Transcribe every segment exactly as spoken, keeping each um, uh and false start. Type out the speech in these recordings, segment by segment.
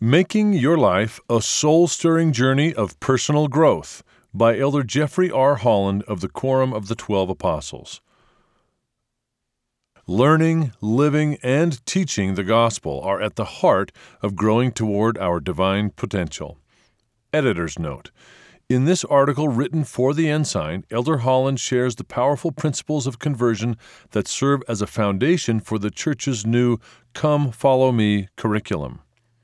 Making Your Life a Soul-Stirring Journey of Personal Growth by Elder Jeffrey R. Holland of the Quorum of the Twelve Apostles. Learning, living, and teaching the gospel are at the heart of growing toward our divine potential. Editor's note. In this article written for the Ensign, Elder Holland shares the powerful principles of conversion that serve as a foundation for the Church's new Come Follow Me curriculum.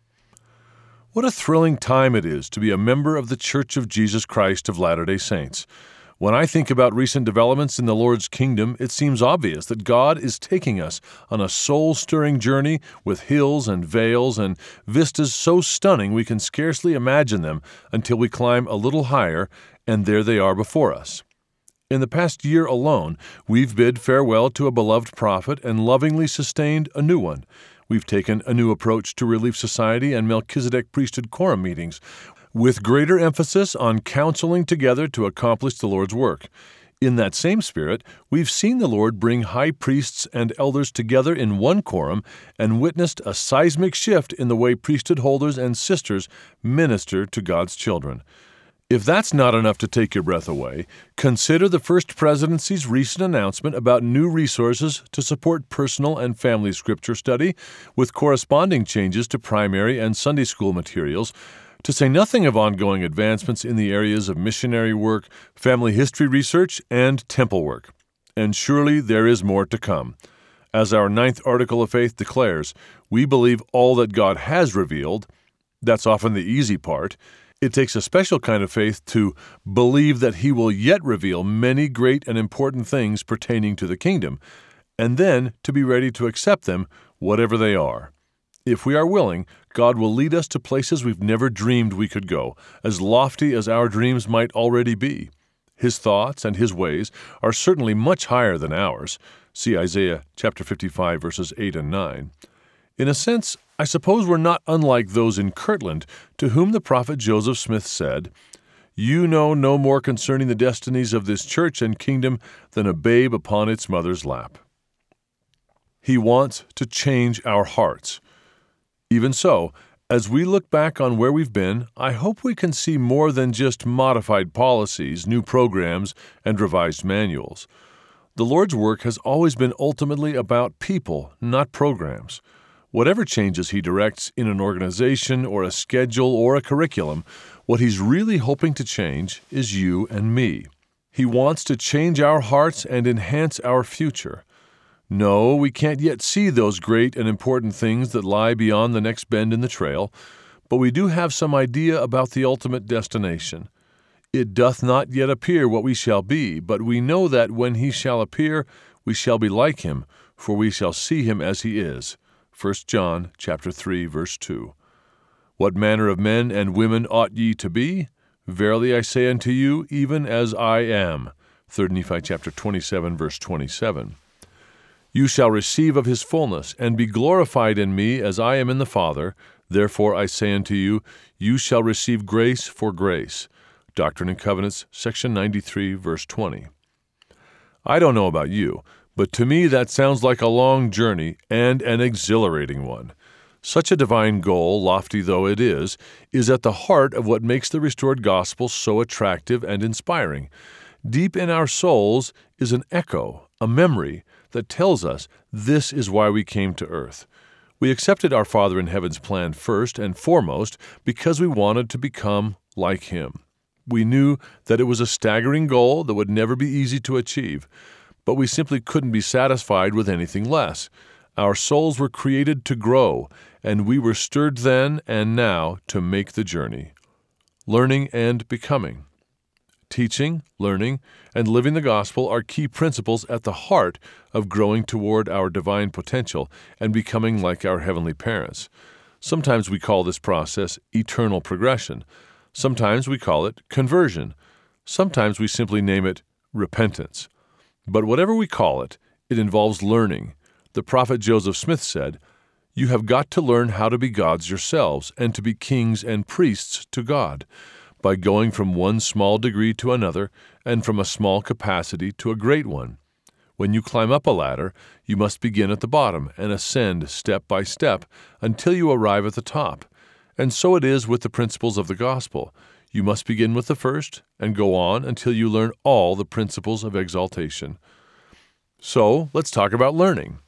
What a thrilling time it is to be a member of the Church of Jesus Christ of Latter-day Saints. When I think about recent developments in the Lord's kingdom, it seems obvious that God is taking us on a soul-stirring journey with hills and vales and vistas so stunning we can scarcely imagine them until we climb a little higher, and there they are before us. In the past year alone, we've bid farewell to a beloved prophet and lovingly sustained a new one. We've taken a new approach to Relief Society and Melchizedek Priesthood Quorum meetings, with greater emphasis on counseling together to accomplish the Lord's work. In that same spirit, we've seen the Lord bring high priests and elders together in one quorum and witnessed a seismic shift in the way priesthood holders and sisters minister to God's children. If that's not enough to take your breath away, consider the First Presidency's recent announcement about new resources to support personal and family scripture study, with corresponding changes to primary and Sunday school materials, to say nothing of ongoing advancements in the areas of missionary work, family history research, and temple work. And surely there is more to come. As our ninth article of faith declares, we believe all that God has revealed. That's often the easy part. It takes a special kind of faith to believe that He will yet reveal many great and important things pertaining to the kingdom, and then to be ready to accept them, whatever they are. If we are willing, God will lead us to places we've never dreamed we could go, as lofty as our dreams might already be. His thoughts and His ways are certainly much higher than ours. See Isaiah chapter fifty-five, verses eight and nine. In a sense, I suppose we're not unlike those in Kirtland, to whom the prophet Joseph Smith said, "You know no more concerning the destinies of this church and kingdom than a babe upon its mother's lap." He wants to change our hearts. Even so, as we look back on where we've been, I hope we can see more than just modified policies, new programs, and revised manuals. The Lord's work has always been ultimately about people, not programs. Whatever changes He directs in an organization or a schedule or a curriculum, what He's really hoping to change is you and me. He wants to change our hearts and enhance our future. No, we can't yet see those great and important things that lie beyond the next bend in the trail, but we do have some idea about the ultimate destination. It doth not yet appear what we shall be, but we know that when He shall appear, we shall be like Him, for we shall see Him as He is. First John chapter three, verse two. What manner of men and women ought ye to be? Verily I say unto you, even as I am. Third Nephi chapter twenty-seven, verse twenty-seven. You shall receive of His fullness, and be glorified in me as I am in the Father. Therefore I say unto you, you shall receive grace for grace. Doctrine and Covenants, section ninety-three, verse twenty. I don't know about you, but to me that sounds like a long journey and an exhilarating one. Such a divine goal, lofty though it is, is at the heart of what makes the restored gospel so attractive and inspiring. Deep in our souls is an echo, a memory, that tells us this is why we came to earth. We accepted our Father in heaven's plan first and foremost because we wanted to become like Him. We knew that it was a staggering goal that would never be easy to achieve, but we simply couldn't be satisfied with anything less. Our souls were created to grow, and we were stirred then and now to make the journey. Learning and becoming. Teaching, learning, and living the gospel are key principles at the heart of growing toward our divine potential and becoming like our heavenly parents. Sometimes we call this process eternal progression. Sometimes we call it conversion. Sometimes we simply name it repentance. But whatever we call it, it involves learning. The prophet Joseph Smith said, "You have got to learn how to be gods yourselves and to be kings and priests to God, by going from one small degree to another and from a small capacity to a great one. When you climb up a ladder, you must begin at the bottom and ascend step by step until you arrive at the top. And so it is with the principles of the gospel. You must begin with the first and go on until you learn all the principles of exaltation. So, let's talk about learning.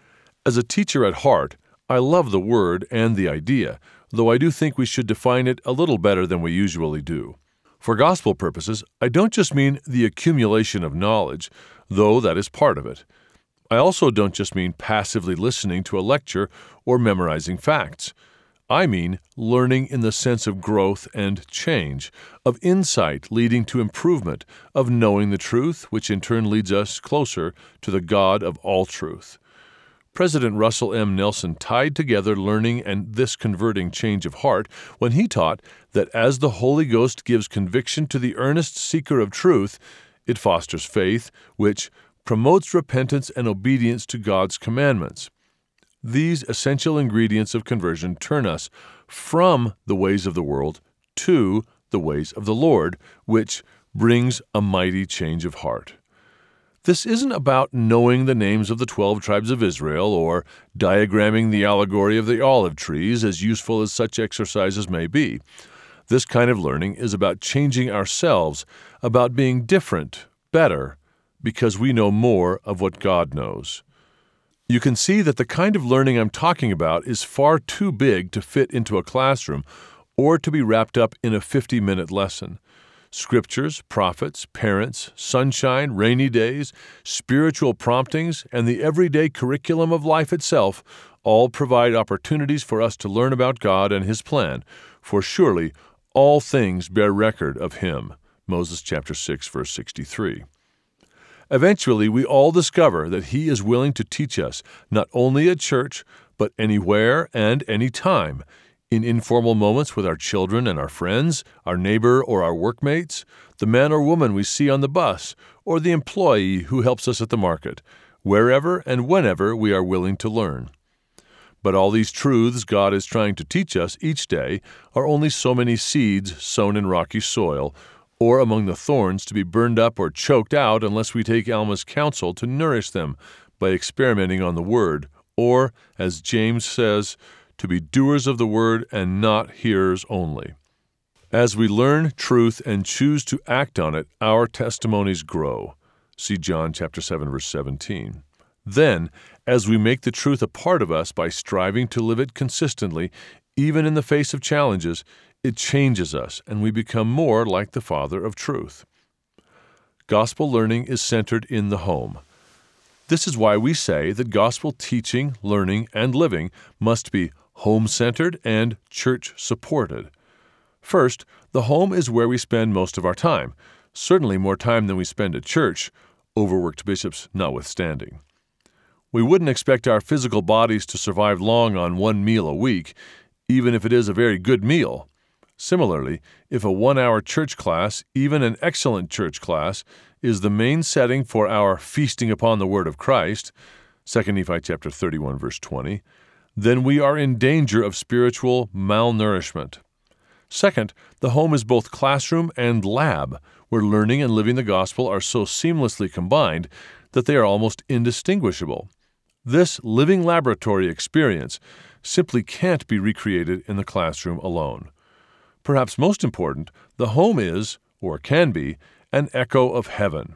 As a teacher at heart, I love the word and the idea, though I do think we should define it a little better than we usually do. For gospel purposes, I don't just mean the accumulation of knowledge, though that is part of it. I also don't just mean passively listening to a lecture or memorizing facts. I mean learning in the sense of growth and change, of insight leading to improvement, of knowing the truth, which in turn leads us closer to the God of all truth. President Russell M. Nelson tied together learning and this converting change of heart when he taught that as the Holy Ghost gives conviction to the earnest seeker of truth, it fosters faith, which promotes repentance and obedience to God's commandments. These essential ingredients of conversion turn us from the ways of the world to the ways of the Lord, which brings a mighty change of heart. This isn't about knowing the names of the twelve tribes of Israel or diagramming the allegory of the olive trees, as useful as such exercises may be. This kind of learning is about changing ourselves, about being different, better, because we know more of what God knows. You can see that the kind of learning I'm talking about is far too big to fit into a classroom or to be wrapped up in a fifty-minute lesson. Scriptures, prophets, parents, sunshine, rainy days, spiritual promptings, and the everyday curriculum of life itself all provide opportunities for us to learn about God and His plan, for surely all things bear record of Him. Moses chapter six, verse sixty-three. Eventually, we all discover that He is willing to teach us, not only at church, but anywhere and any time, in informal moments with our children and our friends, our neighbor or our workmates, the man or woman we see on the bus, or the employee who helps us at the market, wherever and whenever we are willing to learn. But all these truths God is trying to teach us each day are only so many seeds sown in rocky soil, or among the thorns to be burned up or choked out unless we take Alma's counsel to nourish them by experimenting on the Word, or, as James says, to be doers of the Word and not hearers only. As we learn truth and choose to act on it, our testimonies grow. See John chapter seven, verse seventeen. Then, as we make the truth a part of us by striving to live it consistently, even in the face of challenges, it changes us, and we become more like the Father of truth. Gospel learning is centered in the home. This is why we say that gospel teaching, learning, and living must be home-centered and church-supported. First, the home is where we spend most of our time, certainly more time than we spend at church, overworked bishops notwithstanding. We wouldn't expect our physical bodies to survive long on one meal a week, even if it is a very good meal. Similarly, if a one-hour church class, even an excellent church class, is the main setting for our feasting upon the Word of Christ, Second Nephi chapter thirty-one, verse twenty, then we are in danger of spiritual malnourishment. Second, the home is both classroom and lab, where learning and living the gospel are so seamlessly combined that they are almost indistinguishable. This living laboratory experience simply can't be recreated in the classroom alone. Perhaps most important, the home is, or can be, an echo of heaven,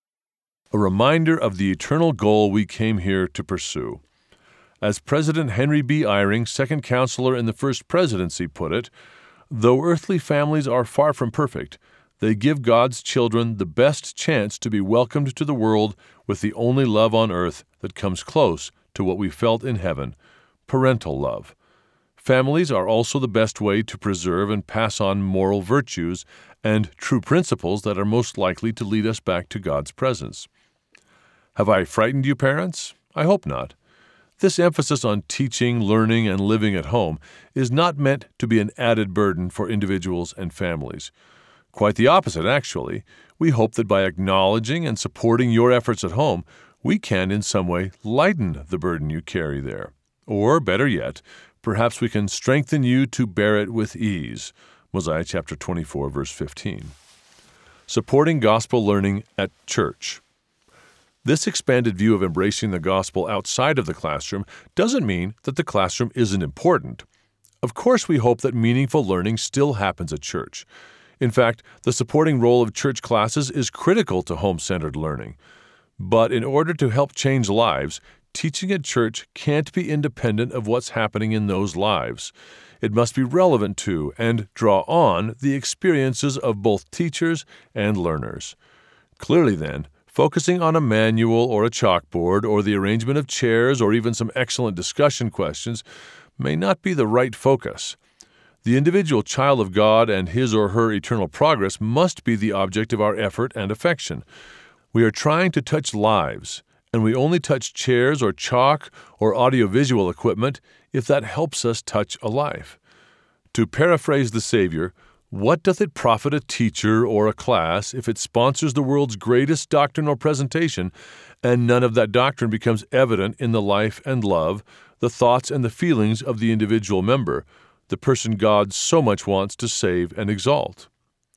a reminder of the eternal goal we came here to pursue. As President Henry B. Eyring, second counselor in the First Presidency, put it, though earthly families are far from perfect, they give God's children the best chance to be welcomed to the world with the only love on earth that comes close to what we felt in heaven, parental love. Families are also the best way to preserve and pass on moral virtues and true principles that are most likely to lead us back to God's presence. Have I frightened you, parents? I hope not. This emphasis on teaching, learning, and living at home is not meant to be an added burden for individuals and families. Quite the opposite, actually. We hope that by acknowledging and supporting your efforts at home, we can in some way lighten the burden you carry there. Or, better yet, perhaps we can strengthen you to bear it with ease. Mosiah chapter twenty-four, verse fifteen. Supporting gospel learning at church. This expanded view of embracing the gospel outside of the classroom doesn't mean that the classroom isn't important. Of course, we hope that meaningful learning still happens at church. In fact, the supporting role of church classes is critical to home-centered learning. But in order to help change lives, teaching at church can't be independent of what's happening in those lives. It must be relevant to and draw on the experiences of both teachers and learners. Clearly, then, focusing on a manual or a chalkboard or the arrangement of chairs or even some excellent discussion questions may not be the right focus. The individual child of God and his or her eternal progress must be the object of our effort and affection. We are trying to touch lives, and we only touch chairs or chalk or audiovisual equipment if that helps us touch a life. To paraphrase the Savior, what doth it profit a teacher or a class if it sponsors the world's greatest doctrine or presentation, and none of that doctrine becomes evident in the life and love, the thoughts and the feelings of the individual member, the person God so much wants to save and exalt?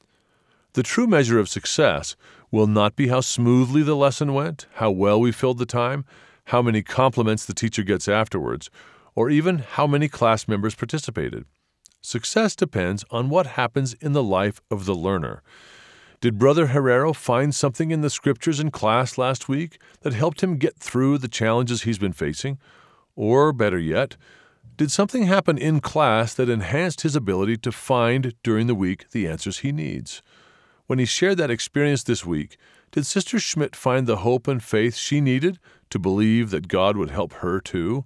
The true measure of success will not be how smoothly the lesson went, how well we filled the time, how many compliments the teacher gets afterwards, or even how many class members participated. Success depends on what happens in the life of the learner. Did Brother Herrero find something in the scriptures in class last week that helped him get through the challenges he's been facing? Or, better yet, did something happen in class that enhanced his ability to find during the week the answers he needs? When he shared that experience this week, did Sister Schmidt find the hope and faith she needed to believe that God would help her too?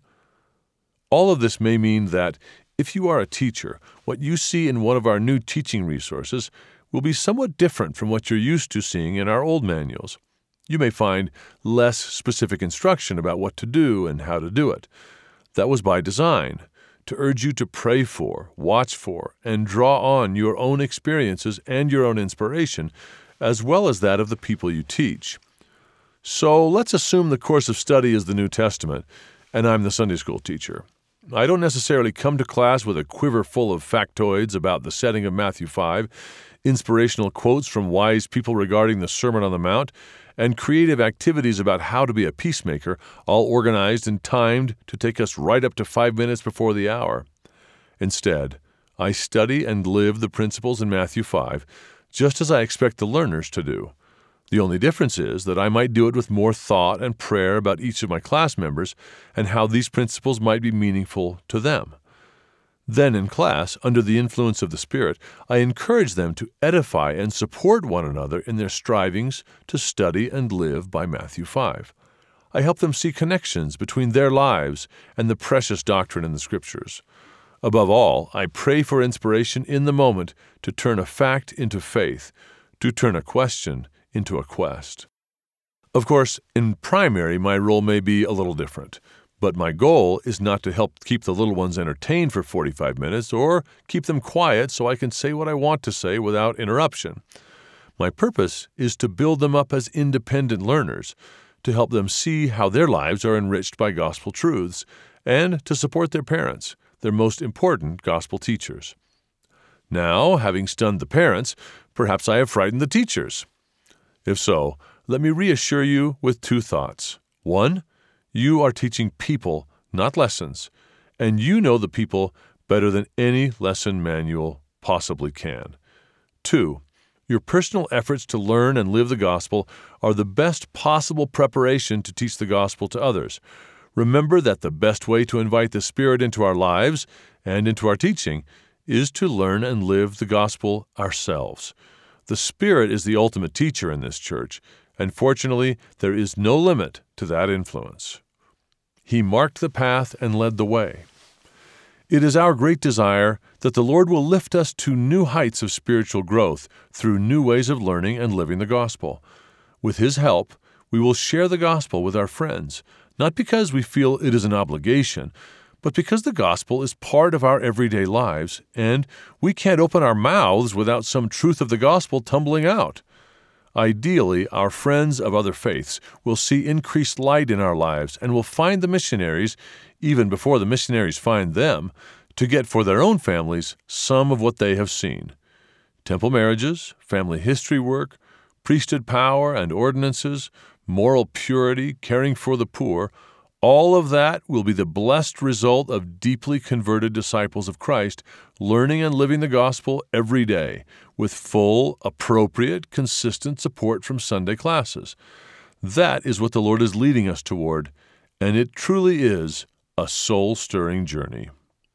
All of this may mean that, if you are a teacher, what you see in one of our new teaching resources will be somewhat different from what you're used to seeing in our old manuals. You may find less specific instruction about what to do and how to do it. That was by design, to urge you to pray for, watch for, and draw on your own experiences and your own inspiration, as well as that of the people you teach. So let's assume the course of study is the New Testament, and I'm the Sunday school teacher. I don't necessarily come to class with a quiver full of factoids about the setting of Matthew five, inspirational quotes from wise people regarding the Sermon on the Mount, and creative activities about how to be a peacemaker, all organized and timed to take us right up to five minutes before the hour. Instead, I study and live the principles in Matthew five, just as I expect the learners to do. The only difference is that I might do it with more thought and prayer about each of my class members and how these principles might be meaningful to them. Then in class, under the influence of the Spirit, I encourage them to edify and support one another in their strivings to study and live by Matthew five. I help them see connections between their lives and the precious doctrine in the Scriptures. Above all, I pray for inspiration in the moment to turn a fact into faith, to turn a question into a quest. Of course, in primary, my role may be a little different. But my goal is not to help keep the little ones entertained for forty-five minutes or keep them quiet so I can say what I want to say without interruption. My purpose is to build them up as independent learners, to help them see how their lives are enriched by gospel truths, and to support their parents, their most important gospel teachers. Now, having stunned the parents, perhaps I have frightened the teachers. If so, let me reassure you with two thoughts. One, you are teaching people, not lessons, and you know the people better than any lesson manual possibly can. Two, your personal efforts to learn and live the gospel are the best possible preparation to teach the gospel to others. Remember that the best way to invite the Spirit into our lives and into our teaching is to learn and live the gospel ourselves. The Spirit is the ultimate teacher in this church, and fortunately, there is no limit to that influence. He marked the path and led the way. It is our great desire that the Lord will lift us to new heights of spiritual growth through new ways of learning and living the gospel. With His help, we will share the gospel with our friends, not because we feel it is an obligation, but because the gospel is part of our everyday lives, and we can't open our mouths without some truth of the gospel tumbling out. Ideally, our friends of other faiths will see increased light in our lives and will find the missionaries, even before the missionaries find them, to get for their own families some of what they have seen. Temple marriages, family history work, priesthood power and ordinances, moral purity, caring for the poor, All of that will be the blessed result of deeply converted disciples of Christ learning and living the gospel every day with full, appropriate, consistent support from Sunday classes. That is what the Lord is leading us toward, and it truly is a soul-stirring journey.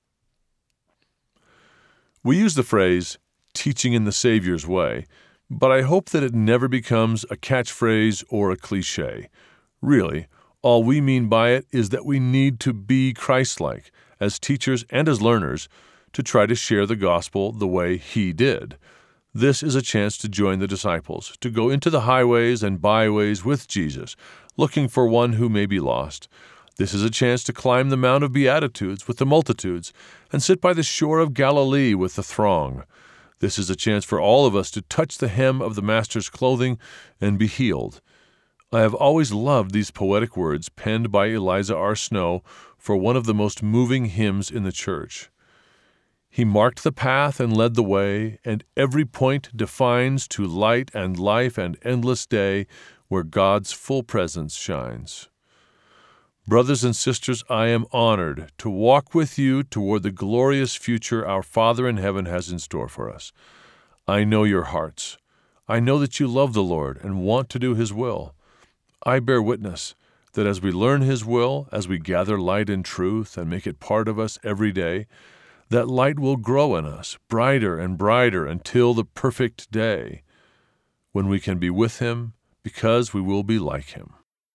We use the phrase, teaching in the Savior's way, but I hope that it never becomes a catchphrase or a cliche. Really, all we mean by it is that we need to be Christ-like, as teachers and as learners, to try to share the gospel the way He did. This is a chance to join the disciples, to go into the highways and byways with Jesus, looking for one who may be lost. This is a chance to climb the Mount of Beatitudes with the multitudes and sit by the shore of Galilee with the throng. This is a chance for all of us to touch the hem of the Master's clothing and be healed. I have always loved these poetic words penned by Eliza R. Snow for one of the most moving hymns in the church. He marked the path and led the way, and every point defines to light and life and endless day where God's full presence shines. Brothers and sisters, I am honored to walk with you toward the glorious future our Father in heaven has in store for us. I know your hearts. I know that you love the Lord and want to do His will. I bear witness that as we learn His will, as we gather light and truth and make it part of us every day, that light will grow in us, brighter and brighter until the perfect day, when we can be with Him because we will be like Him.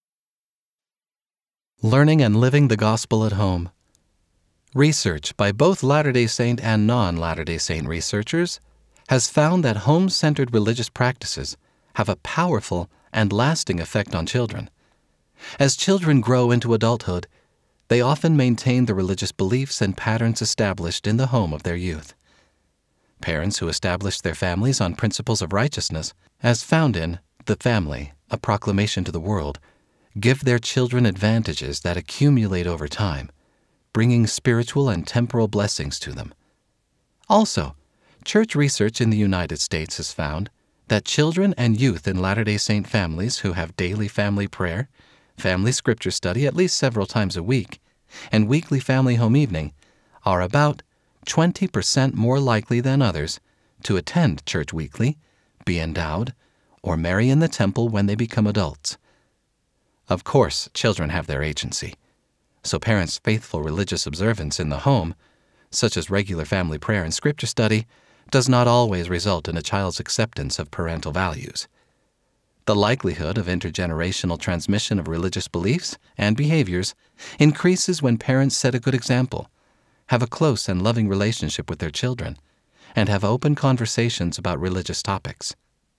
Learning and living the gospel at home. Research by both Latter-day Saint and non-Latter-day Saint researchers has found that home-centered religious practices have a powerful and lasting effect on children. As children grow into adulthood, they often maintain the religious beliefs and patterns established in the home of their youth. Parents who establish their families on principles of righteousness, as found in The Family, A Proclamation to the World, give their children advantages that accumulate over time, bringing spiritual and temporal blessings to them. Also, church research in the United States has found that children and youth in Latter-day Saint families who have daily family prayer, family scripture study at least several times a week, and weekly family home evening are about twenty percent more likely than others to attend church weekly, be endowed, or marry in the temple when they become adults. Of course, children have their agency, so parents' faithful religious observance in the home, such as regular family prayer and scripture study, does not always result in a child's acceptance of parental values. The likelihood of intergenerational transmission of religious beliefs and behaviors increases when parents set a good example, have a close and loving relationship with their children, and have open conversations about religious topics.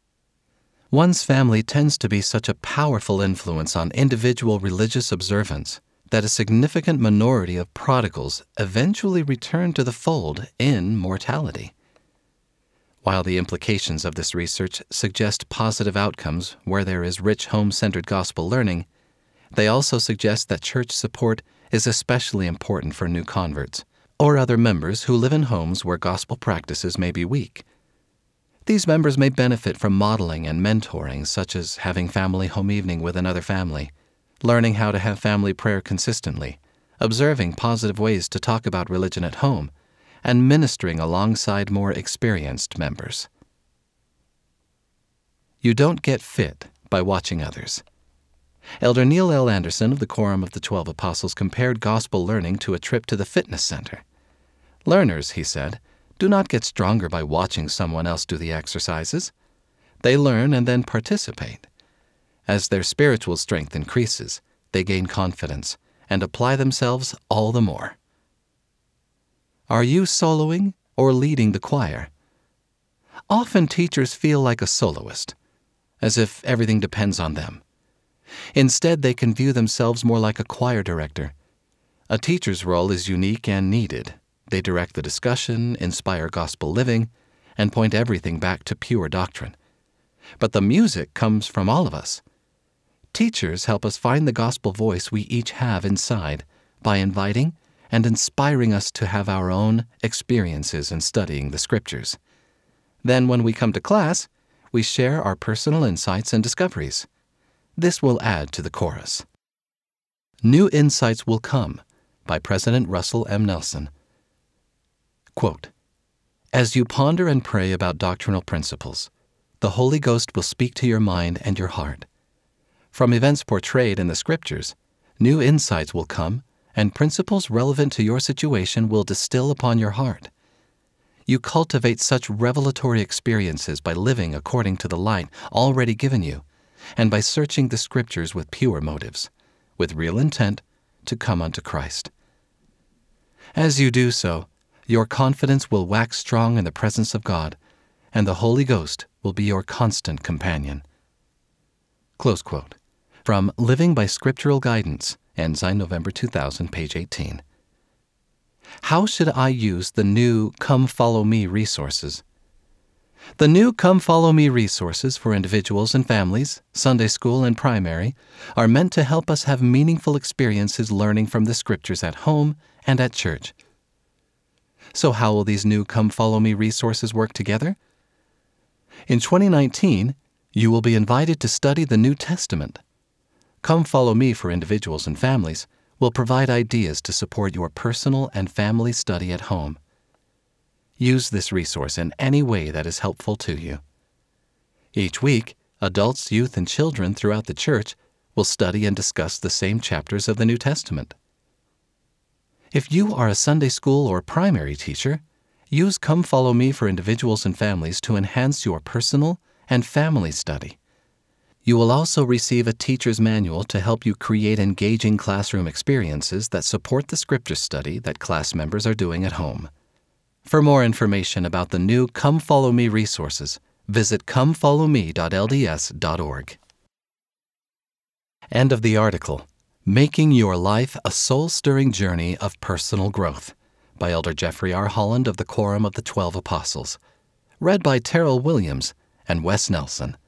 One's family tends to be such a powerful influence on individual religious observance that a significant minority of prodigals eventually return to the fold in mortality. While the implications of this research suggest positive outcomes where there is rich home-centered gospel learning, they also suggest that church support is especially important for new converts or other members who live in homes where gospel practices may be weak. These members may benefit from modeling and mentoring, such as having family home evening with another family, learning how to have family prayer consistently, observing positive ways to talk about religion at home, and ministering alongside more experienced members. You don't get fit by watching others. Elder Neil L. Anderson of the Quorum of the Twelve Apostles compared gospel learning to a trip to the fitness center. Learners, he said, do not get stronger by watching someone else do the exercises. They learn and then participate. As their spiritual strength increases, they gain confidence and apply themselves all the more. Are you soloing or leading the choir? Often teachers feel like a soloist, as if everything depends on them. Instead, they can view themselves more like a choir director. A teacher's role is unique and needed. They direct the discussion, inspire gospel living, and point everything back to pure doctrine. But the music comes from all of us. Teachers help us find the gospel voice we each have inside by inviting and inspiring us to have our own experiences in studying the Scriptures. Then, when we come to class, we share our personal insights and discoveries. This will add to the chorus. New Insights Will Come by President Russell M. Nelson. Quote, "As you ponder and pray about doctrinal principles, the Holy Ghost will speak to your mind and your heart. From events portrayed in the Scriptures, new insights will come, and principles relevant to your situation will distill upon your heart. You cultivate such revelatory experiences by living according to the light already given you, and by searching the Scriptures with pure motives, with real intent to come unto Christ. As you do so, your confidence will wax strong in the presence of God, and the Holy Ghost will be your constant companion." Close quote. From Living by Scriptural Guidance, Ensign, November two thousand, page eighteen. How should I use the new Come Follow Me resources? The new Come Follow Me resources for individuals and families, Sunday school and primary, are meant to help us have meaningful experiences learning from the Scriptures at home and at church. So how will these new Come Follow Me resources work together? In twenty nineteen, you will be invited to study the New Testament. Come Follow Me for individuals and families will provide ideas to support your personal and family study at home. Use this resource in any way that is helpful to you. Each week, adults, youth, and children throughout the church will study and discuss the same chapters of the New Testament. If you are a Sunday school or primary teacher, use Come Follow Me for individuals and families to enhance your personal and family study. You will also receive a teacher's manual to help you create engaging classroom experiences that support the Scripture study that class members are doing at home. For more information about the new Come Follow Me resources, visit come follow me dot l d s dot org. End of the article. Making Your Life a Soul-Stirring Journey of Personal Growth by Elder Jeffrey R. Holland of the Quorum of the Twelve Apostles. Read by Terrell Williams and Wes Nelson.